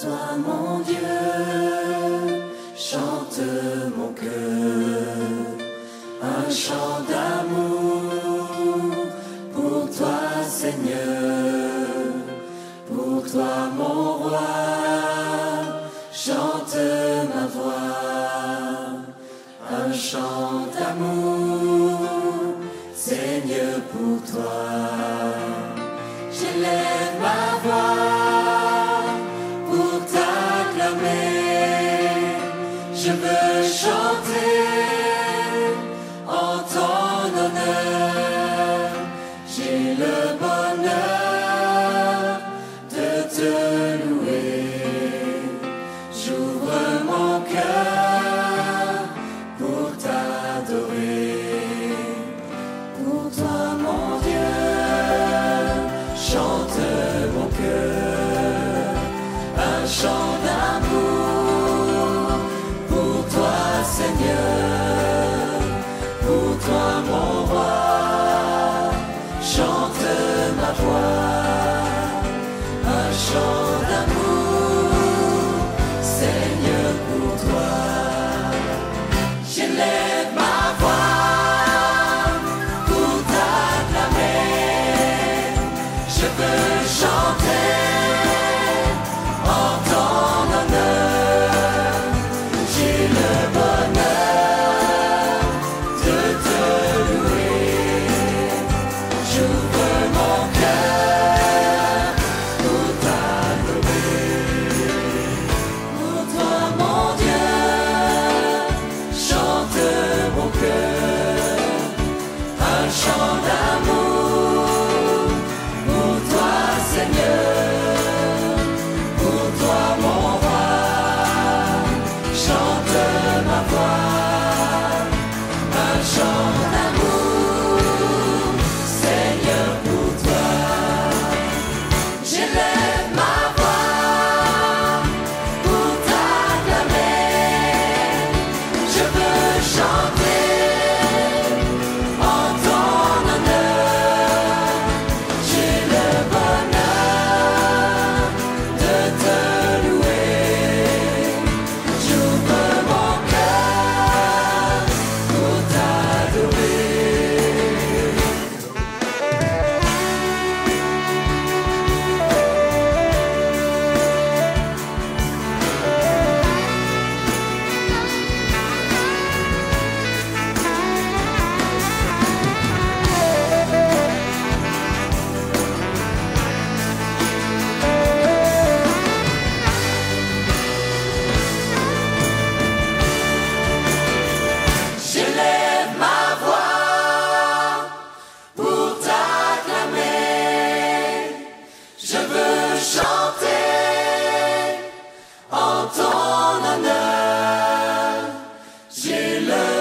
toi, mon Dieu, chante mon cœur, un chant d'amour pour toi, Seigneur, pour toi, mon roi, chante ma voix, un chant d'amour, Seigneur, pour toi. J'élève ma voix pour t'acclamer. Je veux chanter en ton honneur. J'ai le bonheur de te louer. J'ouvre mon cœur pour t'adorer. Pour toi, mon Dieu, chante mon cœur, un chant d'amour pour toi, Seigneur, pour toi, mon roi, chante ma voix, un chant d'amour, Seigneur, pour toi. J'élève ma voix pour t'acclamer. Je veux chanter en ton honneur. J'ai le bonheur de te louer. J'ouvre mon cœur pour t'adorer. Pour toi, mon Dieu, chante mon cœur, un chant d'amour pour toi, Seigneur, pour toi, mon roi, chante ma voix, un chant d'amour, Seigneur, pour toi. J'élève ma voix pour t'acclamer. Je veux chanter en ton honneur. J'ai le bonheur de te louer. J'ouvre mon cœur pour t'adorer. J'élève ma voix pour t'acclamer. Je veux chanter en ton honneur. J'ai le